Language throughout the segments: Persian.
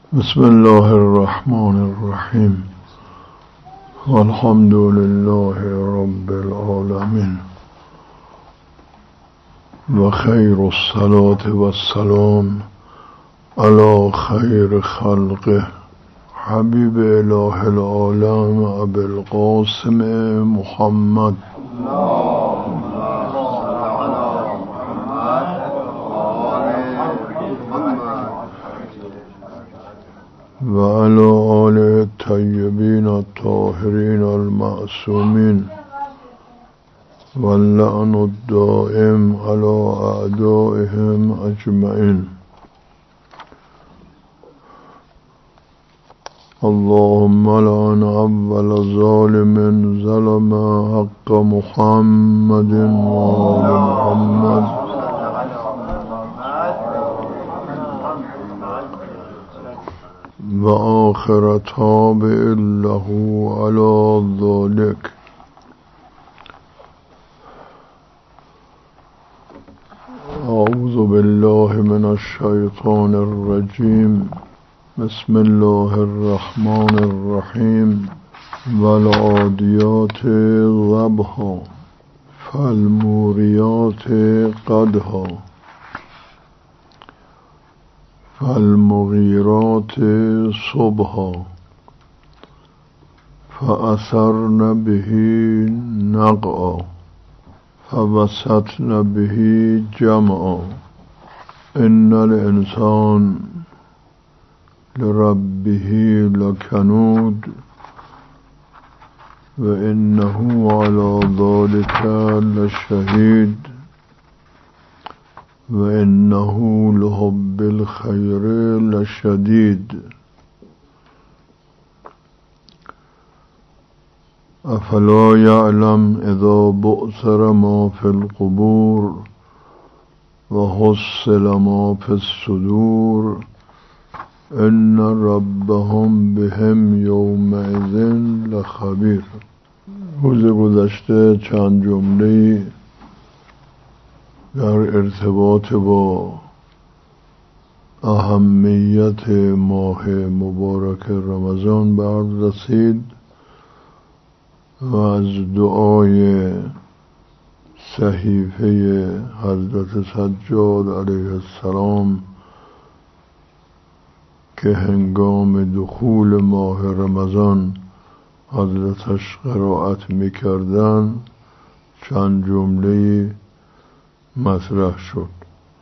بسم الله الرحمن الرحیم والحمد لله رب العالمین و خیر الصلاة و السلام علی خیر خلقه حبیب اله العالم ابی القاسم محمد و علی آله الطیبین الطاهرین المعصومین و اللعن الدائم علی اعدائهم اجمعین. اللهم لعن اول ظالم ظلم حق محمد و آل محمد و آخر تابع له علی ذلك. اعوذ بالله من الشیطان الرجیم. بسم الله الرحمن الرحیم. والعادیات ضبحا فالموریات قدحا فالمغیرات صبحا فأثرن به نقعا فوسطن به جمعا. ان الانسان لربه لکنود و انه علی ذلک لشهید و انه لحب الخیر لشدید. افلا یعلم اذا بعثر ما فی القبور و حصل ما فی الصدور ان ربهم بهم یومئذ لخبیر. روز گذشته چند جمله در ارتباط با اهمیت ماه مبارک رمضان به عرض رسید و از دعای صحیفه حضرت سجاد علیه السلام که هنگام دخول ماه رمضان حضرتش قرائت می‌کردند چند جمله مطرح شد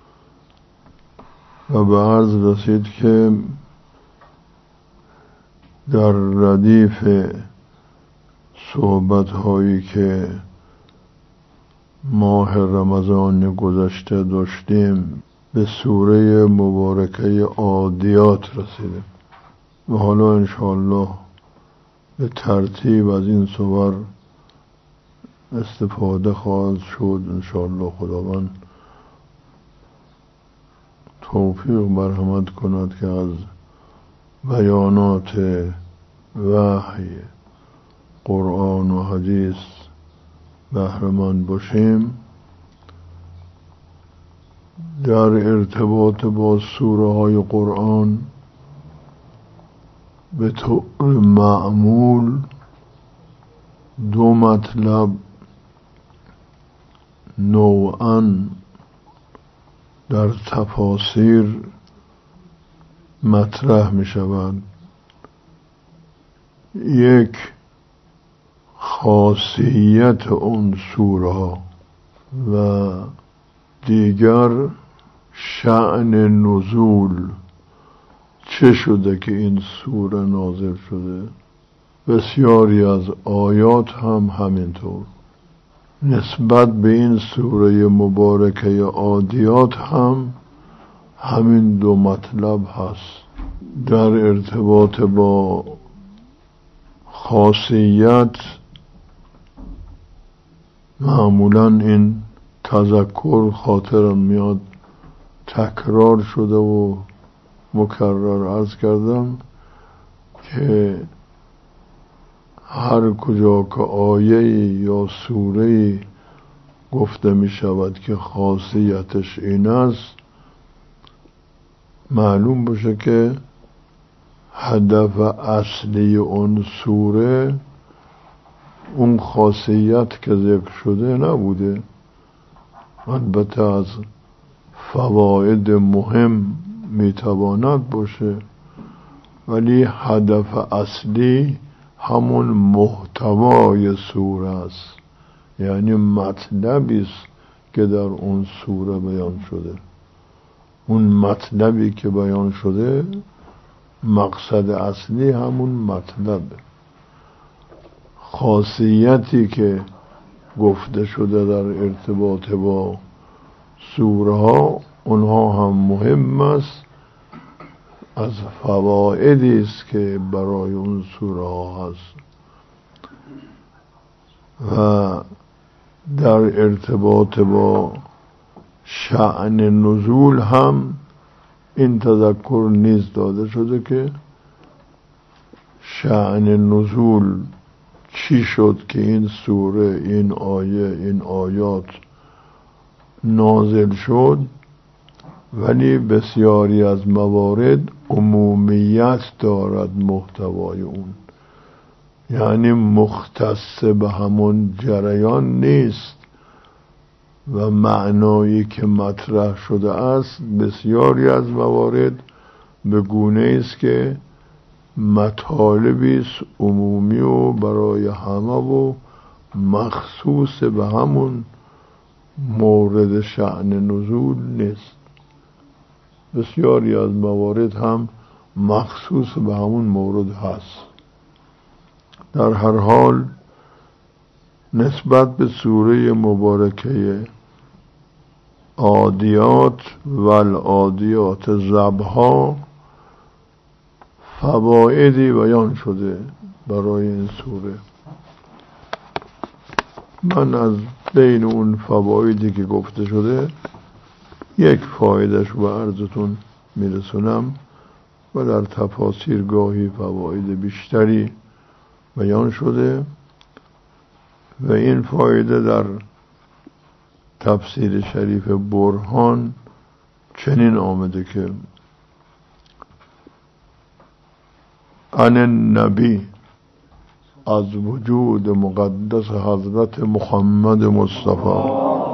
و به عرض رسید که در ردیف صحبت هایی که ماه رمضان گذشته داشتیم به سوره مبارکه عادیات رسیدیم و حالا انشاءالله به ترتیب از این سور استفاده خواهد شد. انشاءالله خداوند توفیق مرحمت کند که از بیانات وحی قرآن و حدیث بهره‌مند باشیم. در ارتباط با سوره های قرآن به طور معمول دو مطلب نوعاً در تفاسیر مطرح می شود. یک، خاصیت اون سوره ها و دیگر شأن نزول، چه شده که این سوره نازل شده. بسیاری از آیات هم همینطور. نسبت به این سوره مبارکه عادیات هم همین دو مطلب هست. در ارتباط با خاصیت معمولا این تذکر خاطرم میاد تکرار شده و مکرر عرض کردم که هر کجا که آیه یا سوره گفته می شود که خاصیتش این است، معلوم باشه که هدف اصلی اون سوره اون خاصیت که ذکر شده نبوده. البته از فواید مهم میتواند باشه، ولی هدف اصلی همون محتوای سوره است، یعنی مطلبی است که در اون سوره بیان شده. اون مطلبی که بیان شده، مقصد اصلی همون مطلبه. خاصیتی که گفته شده در ارتباط با سوره ها، اونها هم مهم است، از فوائدی است که برای اون سوره ها هست. و در ارتباط با شأن نزول هم این تذکر نیز داده شده که شأن نزول چی شد که این سوره، این آیه، این آیات نازل شد، ولی بسیاری از موارد عمومیت دارد محتوای اون، یعنی مختص به همون جریان نیست و معنایی که مطرح شده است بسیاری از موارد به گونه است که مطالبی است عمومی و برای همه و مخصوص به همون مورد شأن نزول نیست. بسیاری از موارد هم مخصوص به همون مورد هست. در هر حال نسبت به سوره مبارکه عادیات و العادیات ضبحا فوائدی بیان شده برای این سوره. من از بین اون فوایدی که گفته شده یک فایدهش به عرضتون میرسونم و در تفاسیر گاهی فواید بیشتری بیان شده و این فایده در تفسیر شریف برهان چنین آمده که عن النبی، از وجود مقدس حضرت محمد مصطفی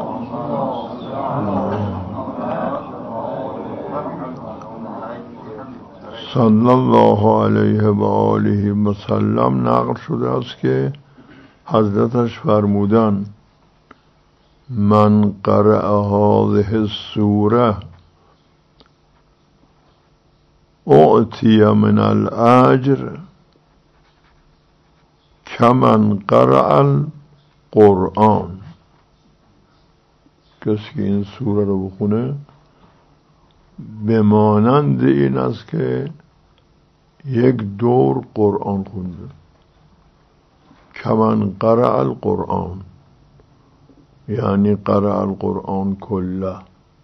صلی الله علیه و آله و سلم نقل شده است که حضرتش فرمودن من قرأ هذه السوره اعطی من الاجر کمن قرأ القرآن. کسی که این سوره رو بخونه به مانند این است که یک دور قرآن خونده. کمن قرأ القرآن یعنی قرأ القرآن کله،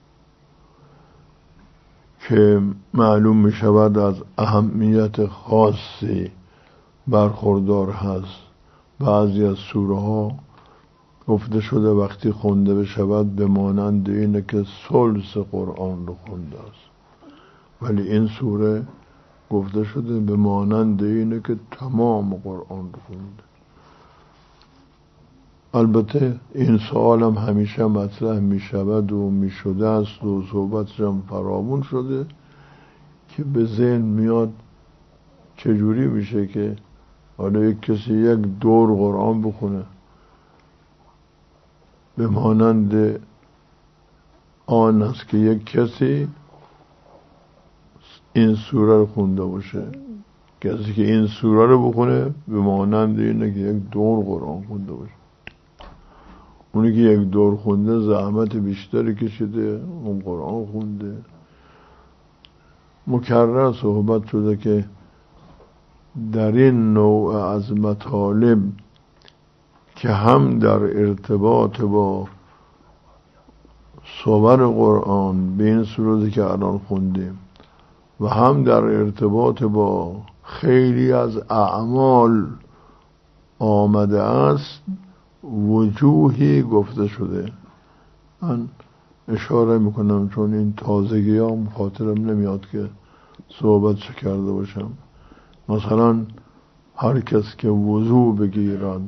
که معلوم می شود از اهمیت خاصی برخوردار هست. بعضی از سوره ها گفته شده وقتی خونده بشود به مانند اینه که ثلث قرآن رو خونده است، ولی این سوره گفته شده به مانند اینه که تمام قرآن رو خونده. البته این سوال هم همیشه مطرح می شود و می شده است و صحبتش هم فراوان شده که به ذهن میاد چجوری میشه که حالا یک کسی یک دور قرآن بخونه به مانند آن است که یک کسی این سوره رو خونده باشه. کسی که این سوره رو بخونه به مانند اینه که یک دور قرآن خونده باشه. اونی که یک دور خونده زحمت بیشتری کشیده، اون قرآن خونده. مکرر صحبت شده که در این نوع از مطالب که هم در ارتباط با صور قرآن به این صورتی که الان خوندیم و هم در ارتباط با خیلی از اعمال آمده است، وجوهی گفته شده. من اشاره میکنم چون این تازگی ها خاطرم نمیاد که صحبت کرده باشم. مثلا هر کس که وضو بگیرد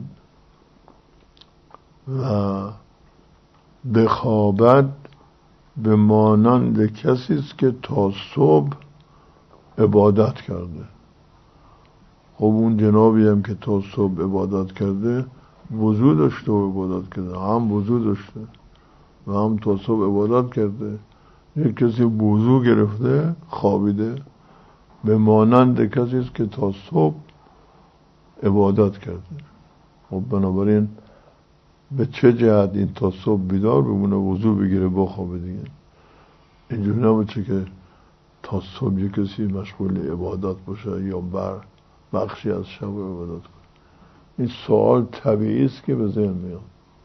و بخوابد به مانند کسی است که تا صبح عبادت کرده. خب اون جنابی هم که تا صبح عبادت کرده وضو داشته و عبادت کرده، هم وضو داشته و هم تا صبح عبادت کرده. یک کسی وضو گرفته خوابیده به مانند کسی است که تا صبح عبادت کرده. خب بنابراین به چه جهت این تا صبح بیدار بمونه وضو بگیره بخوابه دیگه؟ اینجوری نباشه که تا صبح یک کسی مشغول عبادت باشه یا بخشی از شب عبادت کنه. این سوال طبیعی است که به ذهن میاد.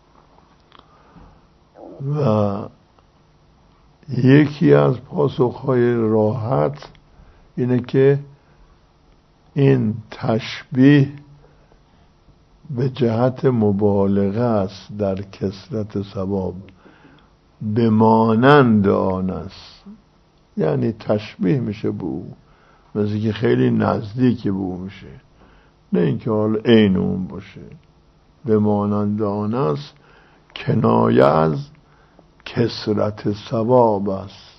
و یکی از پاسخهای راحت اینه که این تشبیه به جهت مبالغه است در کثرت ثواب، به مانند آن است، یعنی تشبیه میشه به او، مثل که خیلی نزدیک به او میشه، نه اینکه حالا عین اون باشه. به مانند آن است کنایه از کثرت ثواب است،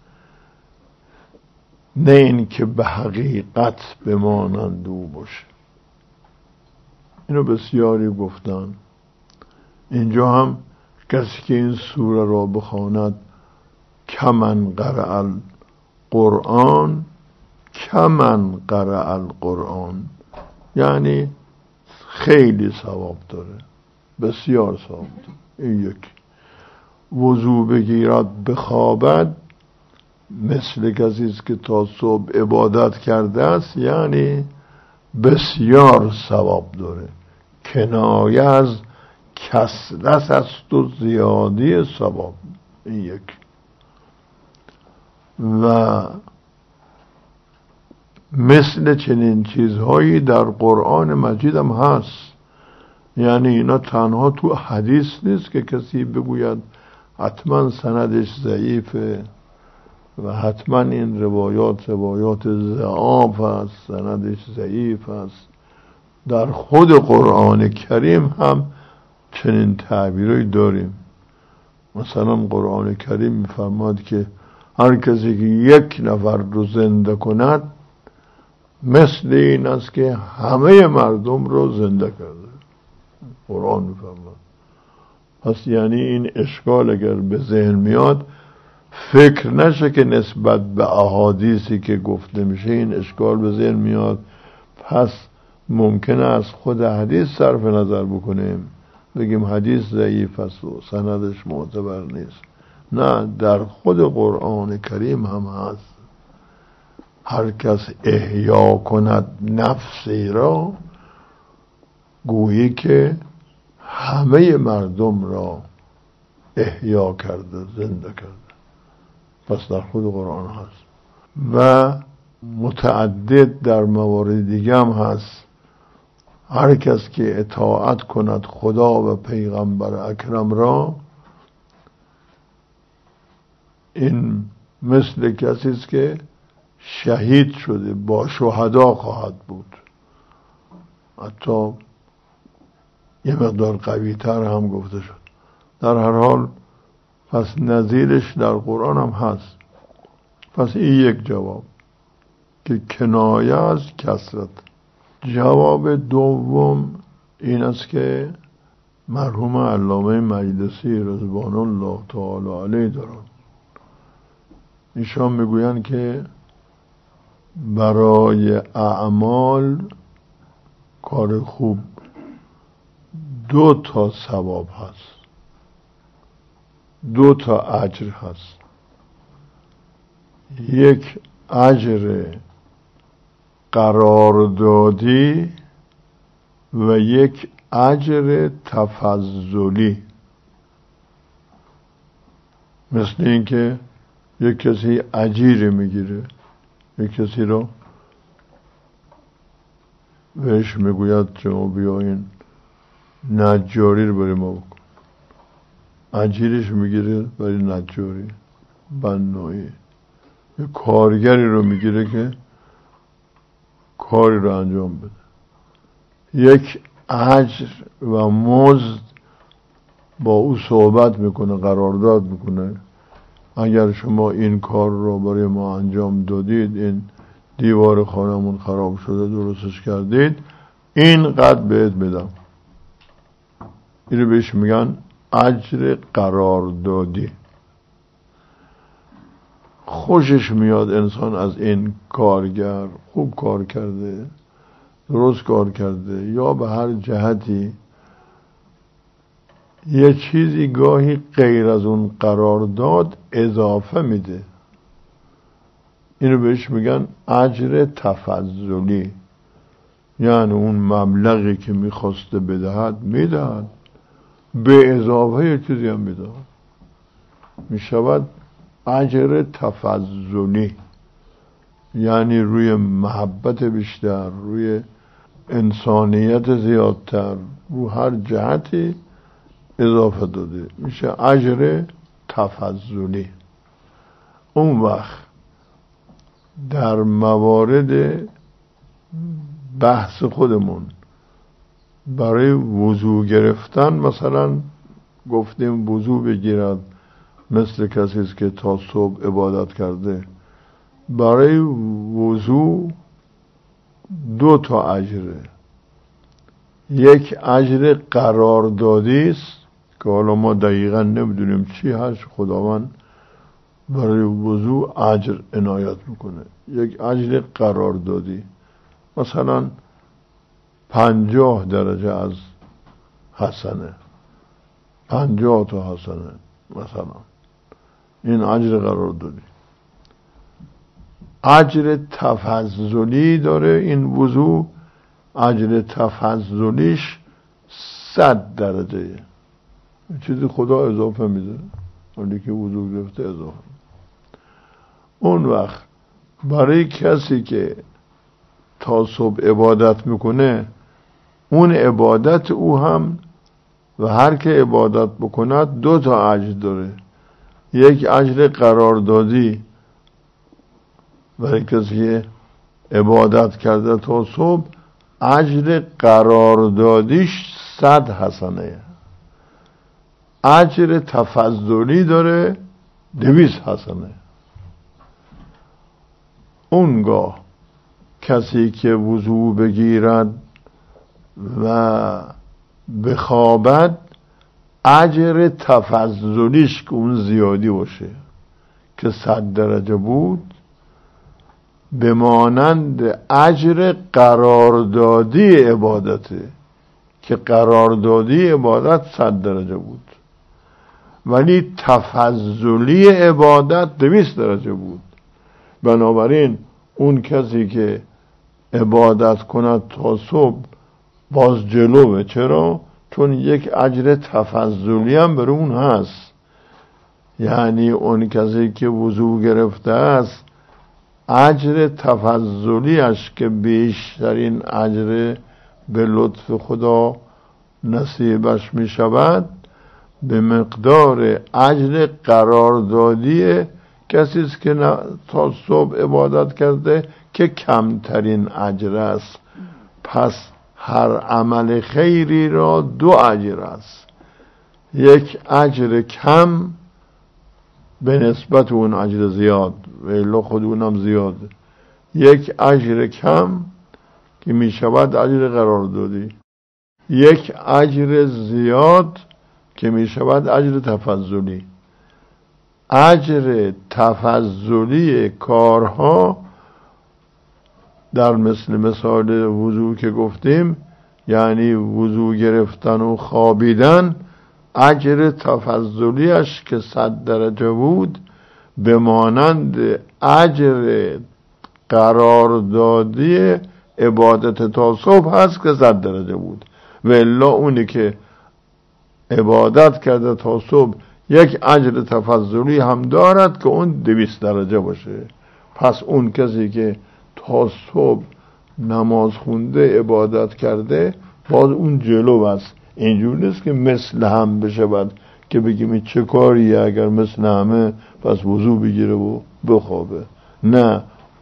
نه اینکه به حقیقت به مانند او باشه. اینو بسیاری گفتن. اینجا هم کسی که این سوره را بخواند کمن قرأ القرآن، کمن قرأ القرآن یعنی خیلی ثواب داره، بسیار ثواب داره. این یک. وضو بگیرد بخوابد مثل کسی است که تا صبح عبادت کرده است، یعنی بسیار ثواب داره. کنایه از کثرت است و زیادی ثواب. این یک. و مثل چنین چیزهایی در قرآن مجید هم هست. یعنی اینا تنها تو حدیث نیست که کسی بگوید حتما سندش ضعیفه و حتما این روایات ضعاف است، سندش ضعیف است. در خود قرآن کریم هم چنین تعبیری داریم. مثلا قرآن کریم می‌فرماید که هر کسی که یک نفر رو زنده کند مثل این است که همه مردم رو زنده کرده. قرآن می‌فرماید. پس یعنی این اشکال اگر به ذهن میاد فکر نشه که نسبت به احادیثی که گفته میشه این اشکال به ذهن میاد، پس ممکنه از خود حدیث صرف نظر بکنیم، بگیم حدیث ضعیف است و سندش معتبر نیست. نه، در خود قرآن کریم هم هست. هر کس احیا کند نفسی را گویی که همه مردم را احیا کرده، زنده کرده. پس در خود قرآن هست و متعدد در موارد دیگه هم هست. هر کس که اطاعت کند خدا و پیغمبر اکرم را، این مثل کسی است که شهید شده، با شهدا خواهد بود. حتی یه مقدار قوی تر هم گفته شد. در هر حال پس نظیرش در قرآن هم هست. پس این یک جواب که کنایه از کثرت. جواب دوم این است که مرحوم علامه مجلسی رضوان الله تعالی علیه دارن. ایشان میگویند که برای اعمال کار خوب 2 ثواب هست، 2 اجر هست. یک اجر قراردادی و یک اجر تفضلی. مثل این که یک کسی اجیر میگیره، یک کسی رو بهش میگوید شما بیاین نجاری رو برای ما بکن، اجیرش میگیره برای نجاری بنایی. یک کارگری رو میگیره که کاری رو انجام بده. یک اجر و مزد با او صحبت میکنه، قرارداد میکنه. اگر شما این کار رو برای ما انجام دادید، این دیوار خانمون خراب شده درستش کردید، اینقدر بهت میدم. اینو بهش میگن اجر قراردادی. خوشش میاد انسان از این کارگر، خوب کار کرده، درست کار کرده، یا به هر جهتی یه چیزی گاهی غیر از اون قرارداد اضافه میده. اینو بهش میگن اجر تفضلی. یعنی اون مبلغی که میخواسته بدهد میدهد، به اضافه یه چیزی هم میدهد، میشود اجر تفضلی. یعنی روی محبت بیشتر، روی انسانیت زیادتر، رو هر جهتی اضافه داده، میشه اجر تفضلی. اون وقت در موارد بحث خودمون برای وضو گرفتن، مثلا گفتیم وضو بگیرد مثل کسی است که تا صبح عبادت کرده. برای وضو 2 تا اجره. یک اجر قراردادی است که حالا ما دقیقا نمیدونیم چی هست، خداوند برای وضو اجر عنایت میکنه. یک اجر قراردادی، مثلا 50 درجه از حسنه، 50 تا حسنه مثلا، این اجر قراردادی. اجر تفضلی داره این وضو. اجر تفضلیش 100 درجه، چیزی خدا اضافه میده، ولی که وضو گرفته اضافه. اون وقت برای کسی که تا صبح عبادت میکنه، اون عبادت او هم و هر که عبادت بکند 2 تا اجر داره. یک اجر قراردادی برای کسی که عبادت کرده تا صبح، اجر قراردادیش 100 حسنه. اجر تفضلی داره 200 حسنه. اونگاه کسی که وضو بگیرد و بخوابد، اجر تفضلیش که اون زیادی باشه، که 100 درجه بود، به مانند اجر قراردادی عبادته، که قراردادی عبادت 100 درجه بود، ولی تفضلی عبادت 200 درجه بود. بنابراین اون کسی که عبادت کند تا صبح باز جلوه. چرا؟ چون یک اجر تفضلی هم برای اون هست. یعنی اون کسی که وضو گرفته است، اجر تفضلیش که بیشترین اجر به لطف خدا نصیبش می شود، به مقدار اجر قراردادی کسی است که تا صبح عبادت کرده، که کمترین اجر است. پس هر عمل خیری را 2 اجر است. یک اجر کم به نسبت اون اجر زیاد، و الا خود اونم زیاده. یک اجر کم که می شود اجر قراردادی، یک اجر زیاد که می شود اجر تفضلی. اجر تفضلی کارها در مثال وضو که گفتیم، یعنی وضو گرفتن و خوابیدن، اجر تفضلیش که 100 درجه بود، به مانند اجر قراردادی عبادت تا صبح هست که 100 درجه بود. و الا اونی که عبادت کرده تا صبح یک اجر تفضلی هم دارد که اون 200 درجه باشه. پس اون کسی که تا صبح نماز خونده عبادت کرده، باز اون جلو است. اینجور نیست که مثل هم بشه که بگیم چه کاریه اگر مثل همه، پس وضو بگیره و بخوابه. نه،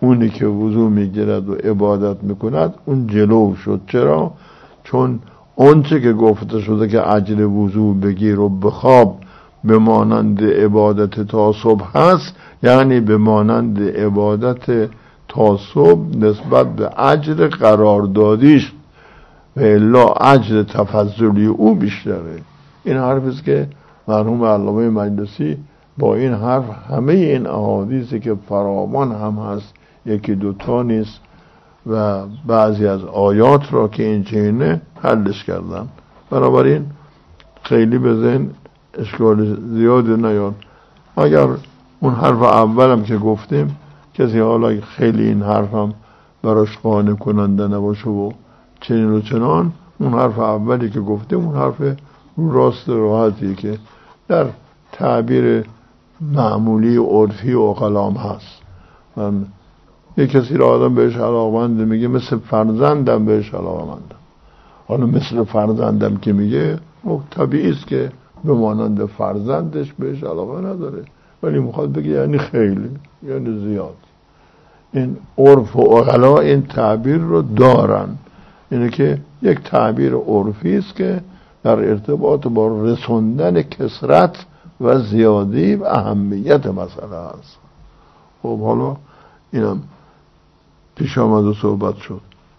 اونی که وضو میگیرد و عبادت میکند اون جلو شد. چرا؟ چون اونچه که گفته شده که اجر وضو بگیر و بخواب به مانند عبادت تا صبح هست، یعنی به مانند عبادت تا صبح نسبت به اجر قراردادیش و الا اجر تفضلی او بیشتره. این حرفی است که مرحوم علامه مجلسی با این حرف همه این احادیثی که فراوان هم هست، یکی دوتا نیست، و بعضی از آیات را که این چینه حلش کردن. بنابراین خیلی به ذهن اشکال زیاد نیاد. اگر اون حرف اولم که گفتیم کسی حالا خیلی این حرفم براش قانع کننده نباشه و چنین و چنان، اون حرف اولی که گفتیم اون حرف رو راست راحتیه که در تعبیر معمولی عرفی و کلام هست. من یک کسی را آدم بهش علاقمند میگه مثل فرزندم بهش علاقمندم. حالا مثل فرزندم که میگه طبیعی است که به مانند فرزندش بهش علاقه نداره، ولی میخواد بگه یعنی خیلی، یعنی زیاد. این عرف و عقلا این تعبیر رو دارن. اینه که یک تعبیر عرفی است که در ارتباط با رسوندن کثرت و زیادی و اهمیت مسئله است. خب حالا اینم پیش آمد و صحبت شد.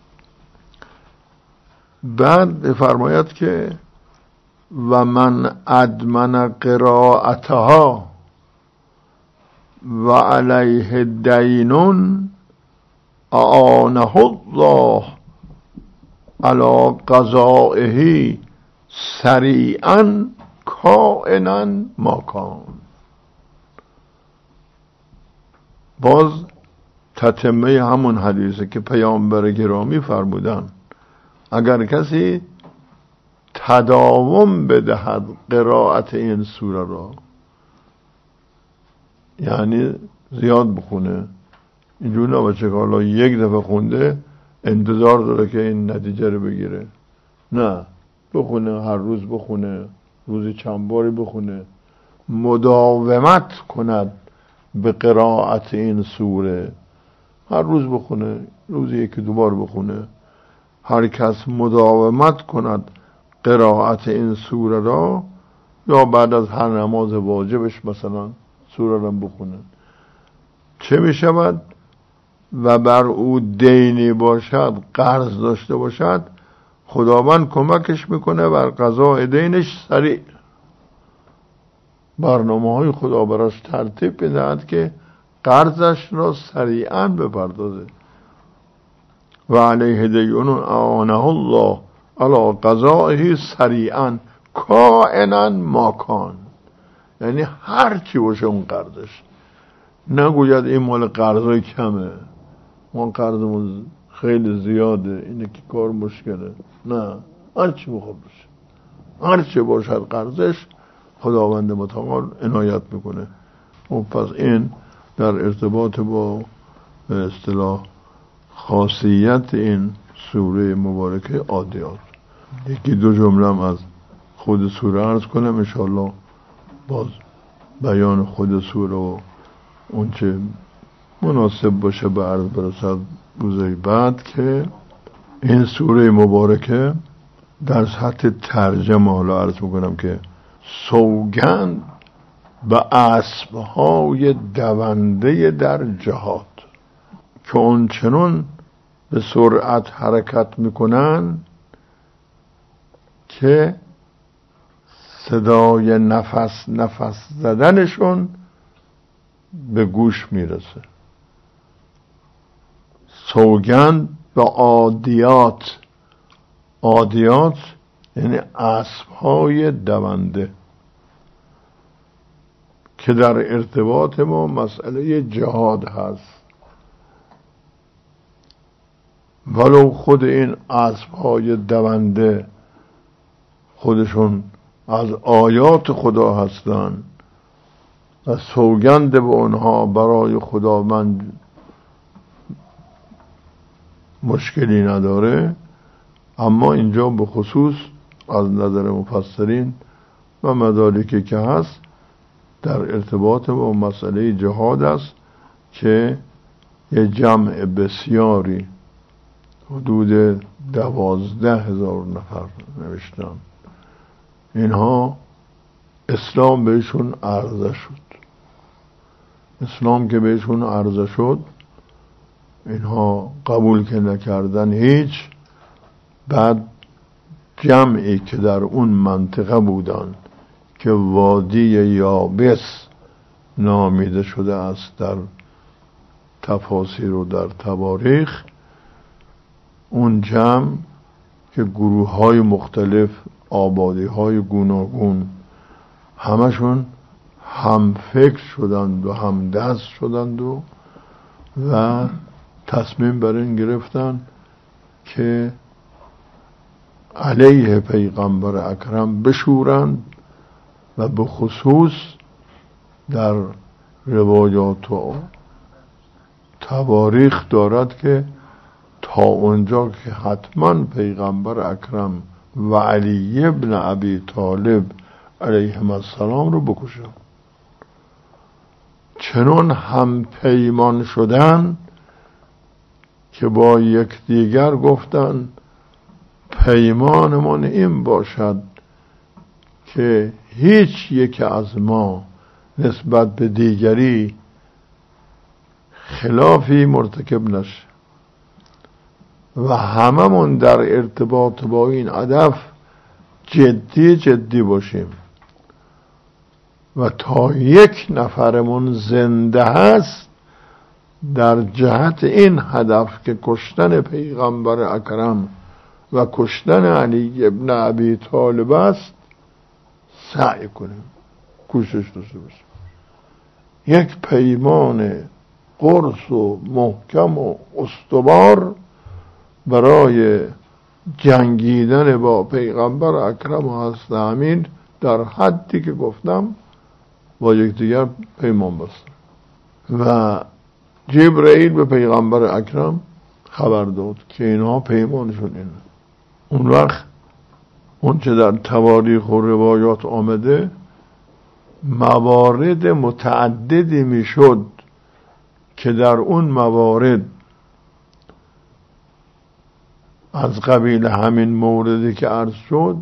بعد فرماید که و من ادمن قراءتها و علیه دینون اعانه الله علی قضائه سریعا کائنا ما کان. باز تتمه همون حدیثه که پیامبر گرامی فرمودن اگر کسی تداوم بدهد قرائت این سوره را، یعنی زیاد بخونه، اینجور نباشه که حالا یک دفعه خونده انتظار داره که این نتیجه رو بگیره. نه، بخونه، هر روز بخونه، روزی چند باری بخونه، مداومت کند به قرائت این سوره. هر روز بخونه، روزی یکی دو بار بخونه. هر کس مداومت کند قرائت این سوره را، یا بعد از هر نماز واجبش مثلا سوره را بخونه، چه می شود؟ و بر او دینی باشد، قرض داشته باشد، خداوند کمکش میکنه بر قضای دینش سریع. برنامه های خدا براش ترتیب میدهد که قرضش را سریعا بپردازه. و علیه دینون اعانه الله علی قضائه سریعا کائنا ما کان. یعنی هر چی باشه اون قرضش، نگوید این مال قرضای کمه، ما قرضمون خیلی زیاده، اینه که کار مشکله. نه، هر چی بخواد باشه، هر چی باشد قرضش خداوند متعال عنایت میکنه. و پس این در ارتباط با به اصطلاح خاصیت این سوره مبارکه عادیات. یکی دو جمله هم از خود سوره عرض کنم انشاءالله، باز بیان خود سوره و اون چه مناسب باشه به عرض برسد روزی بعد. که این سوره مبارکه در سطح ترجمه حالا عرض میکنم که سوگند به اسبهای دونده در جهاد که اون چنون به سرعت حرکت میکنن که صدای نفس زدنشون به گوش میرسه. سوگند به عادیات. عادیات یعنی اسبهای دونده که در ارتباط ما مسئله جهاد هست. ولو خود این اسبهای دونده خودشون از آیات خدا هستن و سوگند به اونها برای خداوند مشکلی نداره، اما اینجا به خصوص از نظر مفسرین و مدارکی که هست در ارتباط با مسئله جهاد است که یه جمع بسیاری حدود 12,000 نفر نوشتن. اینها اسلام بهشون عرضه شد. اسلام که بهشون عرضه شد، اینها قبول که نکردن هیچ. بعد جمعی که در اون منطقه بودن که وادی یابس نامیده شده است در تفاسیر و در تواریخ، اون جمع که گروه های مختلف، آبادی های گوناگون، همشون هم فکر شدند و هم دست شدند و تصمیم بر این گرفتن که علیه پیغمبر اکرم بشورند و به خصوص در روایات و تواریخ دارد که تا اونجا که حتما پیغمبر اکرم و علی ابن ابی طالب علیهم السلام رو بکشن. چنان هم پیمان شدن که با یکدیگر گفتن پیمانمان این باشد که هیچ یک از ما نسبت به دیگری خلافی مرتکب نشه و هممون در ارتباط با این هدف جدی باشیم و تا یک نفرمون زنده هست در جهت این هدف که کشتن پیغمبر اکرم و کشتن علی ابن ابی طالب است سعی کنیم، کوشش داشته باشیم. یک پیمان قرص و محکم و استوار برای جنگیدن با پیغمبر اکرم و حضرت امین در حدی که گفتم با یکدیگر پیمان بستن. و جبرئیل به پیغمبر اکرم خبر داد که اینها پیمانشون اینه. اون وقت اون چه در تواریخ و روایات آمده، موارد متعددی میشد که در اون موارد از قبیل همین موردی که عرض شد،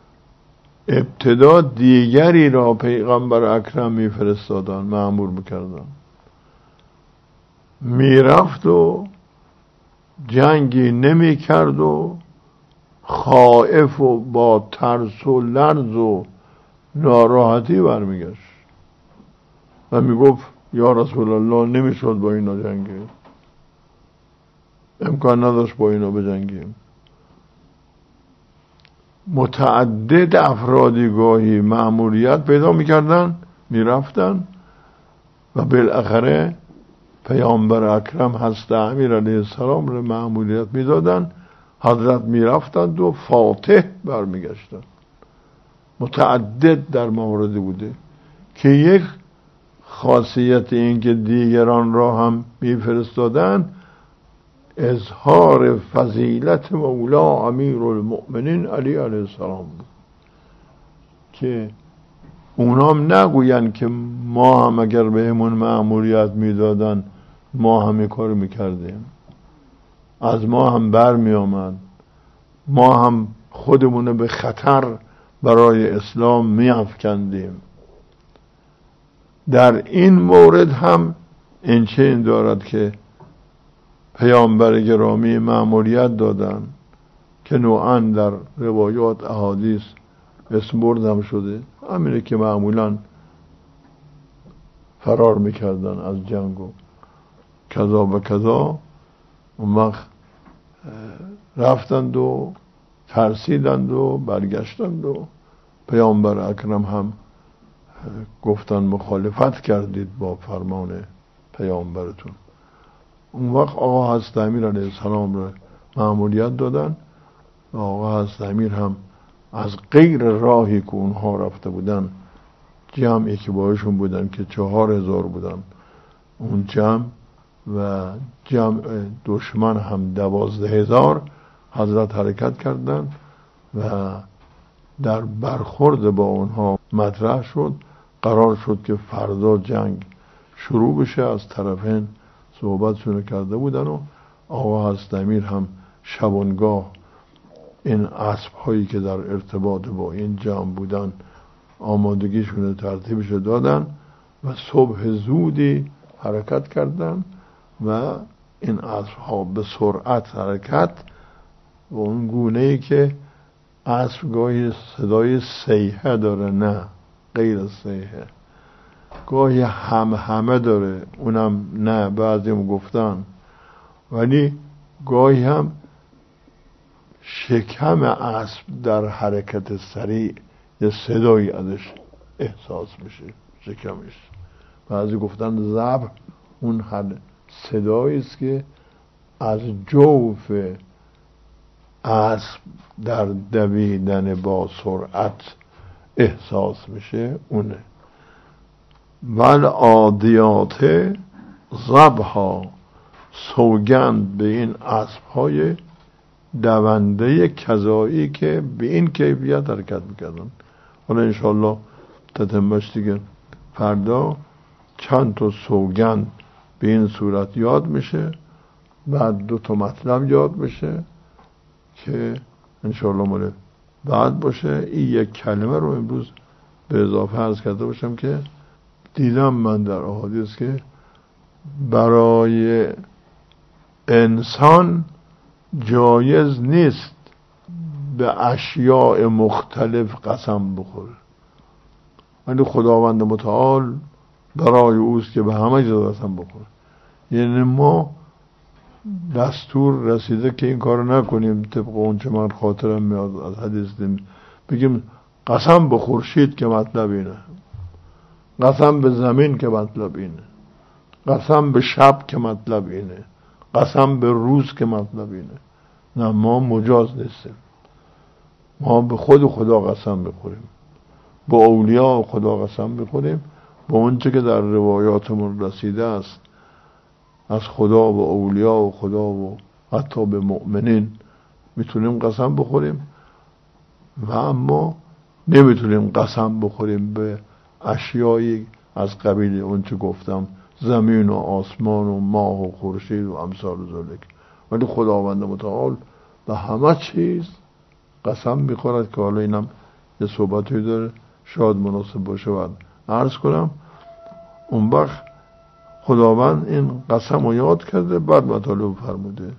ابتدا دیگری را پیغمبر اکرم میفرستادن، مأمور میکردن، میرفت و جنگی نمیکرد و خائف و با ترس و لرز و ناراحتی برمیگشت و میگفت یا رسول الله نمیشد با اینا جنگیم، امکان نداشت با اینا بجنگیم. متعدد افرادی گاهی مأموریت پیدا میکردن، میرفتن و بالاخره پیامبر اکرم حضرت امیر علیه السلام رو مأموریت میدادن، حضرت میرفتند و فاتح برمیگشتن. متعدد در موردی بوده که یک خاصیت این که دیگران را هم میفرستادن اظهار فضیلت مولا امیر المؤمنین علی علیه السلام بود که اونام نگوین که ما هم اگر بهمون مأموریت میدادن ما هم کار میکردیم، از ما هم بر می آمد، ما هم خودمون به خطر برای اسلام می افکندیم. در این مورد هم این چنین دارد که پیامبر گرامی مأموریت دادن که نوعاً در روایات احادیث اسم بردم شده، همینه که معمولاً فرار میکردن از جنگ و کذا و کذا. اون وقت رفتند و ترسیدند و برگشتند و پیامبر اکرم هم گفتن مخالفت کردید با فرمان پیامبرتون. اون وقت آقا حضرت امیر علیه السلام رو مأموریت دادن و آقا حضرت امیر هم از غیر راهی که اونها رفته بودن، جمعی که باشون بودن که 4,000 بودن، اون جمع و جمع دشمن هم 12,000 حضرت حرکت کردن و در برخورد با اونها مطرح شد. قرار شد که فردا جنگ شروع بشه از طرفین، صحبتشون کرده بودن و آقا حضرت امیر هم شبانگاه این اسب هایی که در ارتباط با این جمع بودن آمادگیشون ترتیبش دادن و صبح زودی حرکت کردن و این اسب ها به سرعت حرکت و اون گونه ای که اسب گاهی صدای صیحه داره، نه غیر صیحه، گاهی همه داره، اونم نه، بعضیم گفتن، ولی گاهی هم شکم اسب در حرکت سریع یه صدایی ازش احساس میشه، شکمش. بعضی گفتن ذبح اون صدایی است که از جوف اسب در دویدن با سرعت احساس میشه، اونه. والعادیات ضبحا، سوگند به این اسب های دونده کذایی که به این کیفیت حرکت میکردن. حالا انشاءالله تتمش دیگه فردا چند تا سوگند به این صورت یاد میشه، بعد 2 مطلب یاد میشه که انشاءالله مال بعد باشه. این یک کلمه رو امروز به اضافه عرض کرده باشم که دیدم من در احادیث که برای انسان جایز نیست به اشیاء مختلف قسم بخوره، ولی خداوند متعال برای اوست که به همه چیز قسم بخوره. یعنی ما دستور رسیده که این کارو نکنیم، طبق اون چه من خاطرم میاد از حدیث بگیم قسم به خورشید که مطلب اینه، قسم به زمین که مطلب اینه، قسم به شب که مطلب اینه، قسم به روز که مطلب اینه. نه، ما مجاز نیستیم. ما به خود خدا قسم بخوریم، به اولیاء خدا قسم بخوریم، به اونچه که در روایاتمون رسیده است از خدا و اولیاء و خدا و حتی به مؤمنین میتونیم قسم بخوریم، و اما نمیتونیم قسم بخوریم به اشیایی از قبیل اونچه گفتم، زمین و آسمان و ماه و خورشید و امثال ذالک. ولی خداوند متعال به همه چیز قسم میخورد که حالا اینم یه صحبتی داره، شاید مناسب باشه و عرض کنم. اون وقت خداوند این قسم رو یاد کرده، بعد مطالب فرموده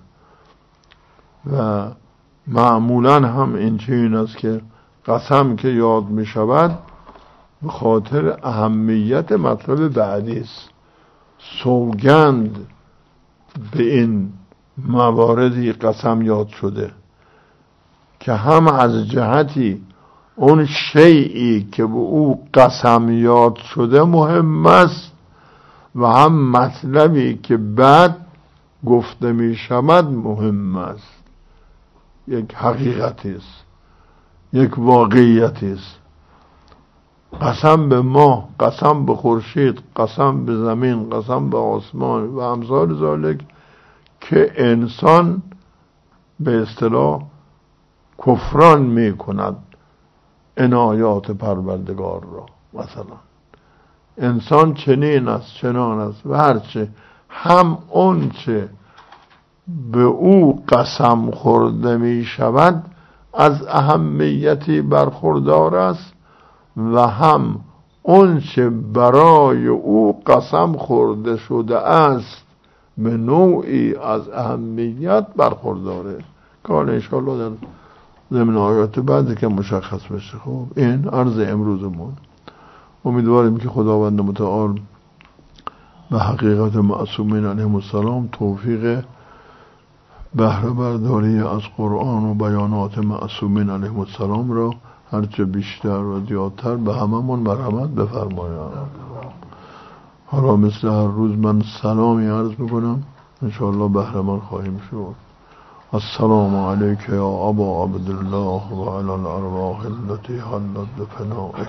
و معمولا هم این چنین است که قسم که یاد می شود به خاطر اهمیت مطلب بعدی است. سوگند به این مواردی قسم یاد شده که هم از جهتی اون شیئی که به او قسم یاد شده مهم است و هم مطلبی که بعد گفته می شود مهم است. یک حقیقتی است، یک واقعیتی است. قسم به ماه، قسم به خورشید، قسم به زمین، قسم به آسمان و امثال ذالک که انسان به اصطلاح کفران می کند عنایات پروردگار را. مثلا انسان چنین است، چنان است و هرچه هم اون چه به او قسم خورده می شود از اهمیتی برخوردار است و هم اون چه برای او قسم خورده شده است به نوعی از اهمیت برخورداره. که حالا انشاءالله در ضمن آیات بعد که مشخص بشه. خب این عرض امروزمون. امیدواریم که خداوند متعال به حقیقت معصومین علیهم السلام توفیق بهره برداری از قرآن و بیانات معصومین علیهم السلام را هرچه بیشتر و زیادتر به هممون مرحمت بفرماید. حالا مثل هر روز من سلامی عرض میکنم، انشاءالله بهره من خواهیم شد. السلام علیک یا ابا عبدالله و علی الارواح التي حلت بفنائک.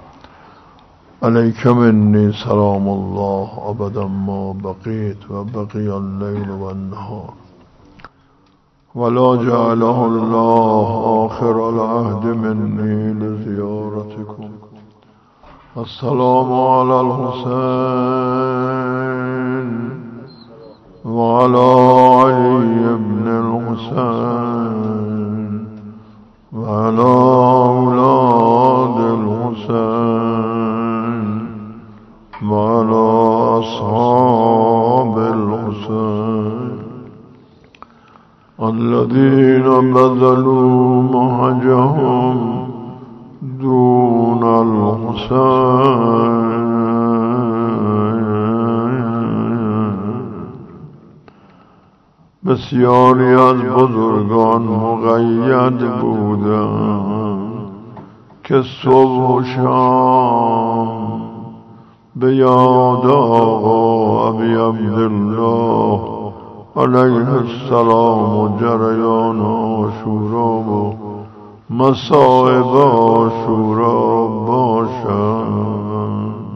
علیک منی سلام الله ابدا ما بقیت و بقی اللیل و النهار ولا جعله الله آخر العهد منی لزیارتكم. السلام علی الحسین وعلى علي بن الحسين وعلى أولاد الحسين وعلى أصحاب الحسين الذين بذلوا مهجهم دون الحسين. بسیاری از بزرگان مقید بودند که صبح و شام به یاد آقا ابی عبدالله علیه السلام و جریان عاشورا و مصائب عاشورا باشند.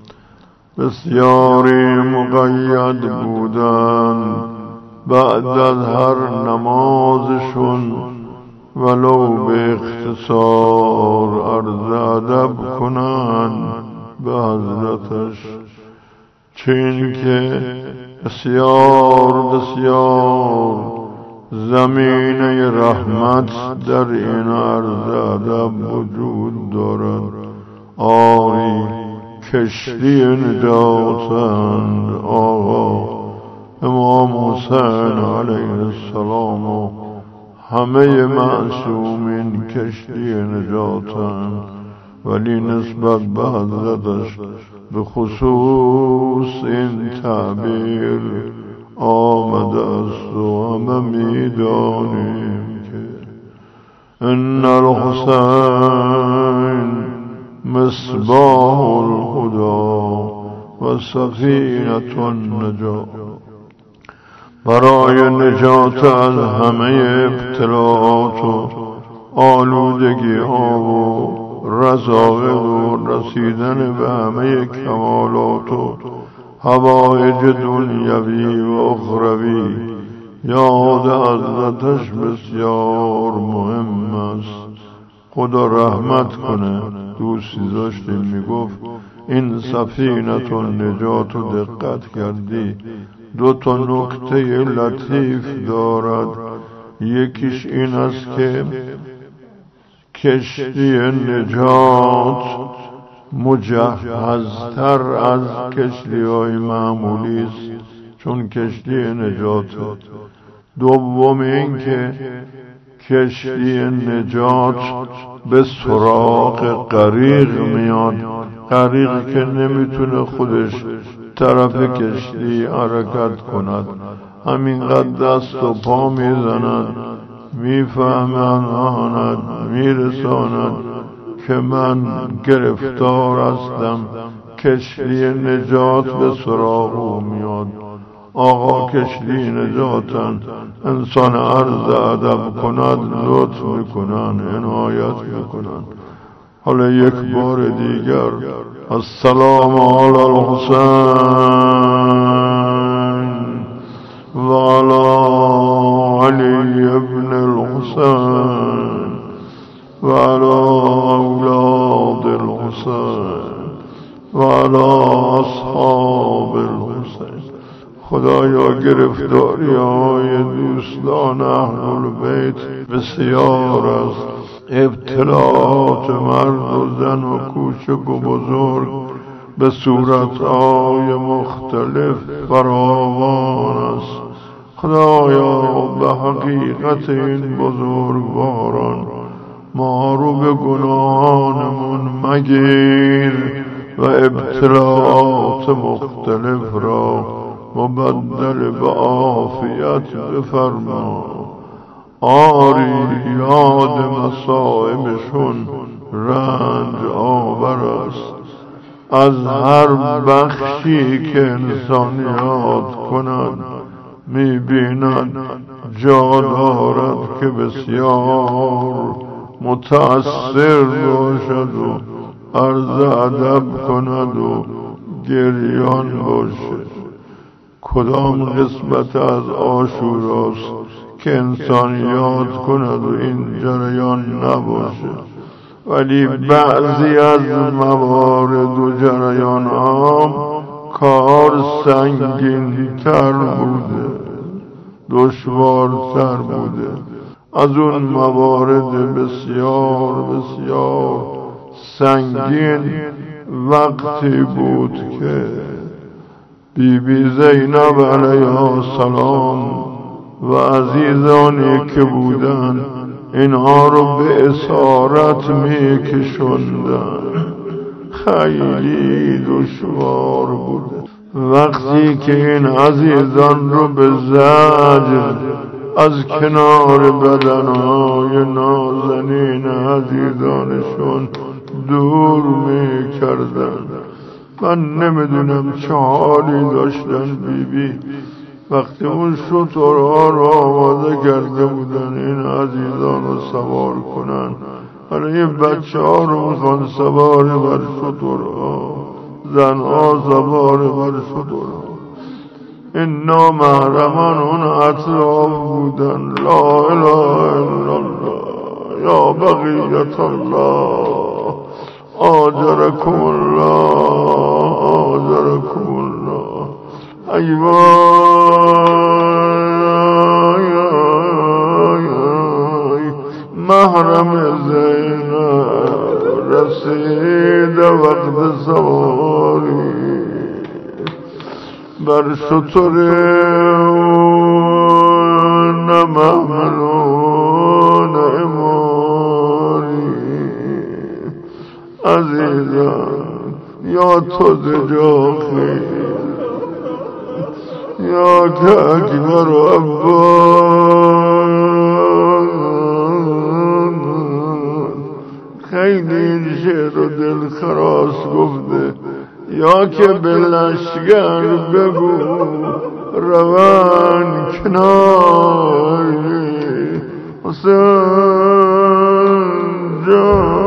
بسیاری مقید بودند بعد از هر نمازشون ولو به اختصار عرض ادب کنند به حضرتش، چین که بسیار بسیار زمینه رحمت در این عرض ادب وجود دارد. آری کشتی نجاتند آقا امام حسین علیه السلام و همه معصومین کشتی نجاتند، ولی نسبت به حضرتش به خصوص این تعبیر آمده است و همه میدانیم که ان الحسین مصباح الهدی و سفینة النجات. برای نجات از همه ابتلاعات و آلودگی ها و رضایق و رسیدن به همه کمالات و حوائج دنیوی و اخروی یاد حضرتش بسیار مهم است. خدا رحمت کنه. دوستی داشتیم میگفت این سفینة النجات رو دقت کردی دو تا نکته لطیف دارد. یکیش این است که کشتی نجات مجهزتر از کشتی های معمولی است چون کشتی نجات. دوم این که کشتی نجات به سراغ غریق میاد، غریق که نمیتونه خودش طرف کشتی حرکت کند، همینقدر دست و پا میزند، میفهماند، میرساند که من گرفتار هستم. کشتی نجات به سراغ او میاد. آقا کشتی نجاتن، انسان عرض ادب کند لطف میکنن، عنایت میکنن. حالا یک بار دیگر السلام علی الحسین و علی علی ابن الحسین و علی اولاد الحسین و علی اصحاب الحسین. خدایا گرفتاری های دوستان اهل بیت بسیار است. ابتلاعات مرد و زن و کوچک و بزرگ به صورتهای مختلف فراوان است. خدایا به حقیقت این بزرگواران ما رو به گناهانمون مگیر و ابتلاعات مختلف را مبدل به عافیت بفرما. آری یاد مصائبشون رنج آور است. از هر بخشی که انسان یاد کند میبیند جا دارد که بسیار متأثر باشد و عرض ادب کند و گریان باشد. کدام قسمت از عاشوراست که انسان یاد کند و این جریان نباشه؟ ولی بعضی از موارد و جریان ها کار سنگین تر بوده، دشوارتر بوده از اون موارد بسیار بسیار سنگین. وقتی بود که بیبی زینب علیها السلام و عزیزانی که بودن اینها رو به اسارت میکشوندن، خیلی دشوار بوده. وقتی که این عزیزان رو به زجر از کنار بدنهای نازنین عزیزانشون دور میکردن، من نمیدونم چه حالی داشتن بیبی وقتی اون شترها رو آماده کرده بودن این عزیزان رو سوار کنن. حالا این بچه ها رو میخوان سوار بر شترها، زنها سوار بر شترها. این نامحرمان اون اطراف بودن. لا اله الا الله یا بقیت الله آجرکم الله آجرکم الله. محرم زینب رسید وقت سواری بر شتر نمحملون اماری. عزیزان یا تو زجا خیلی یا که اکبر و عباس. خیلی این شعر و دل خراس گفته. یا که به لشگر بگو روان کناری حسین جان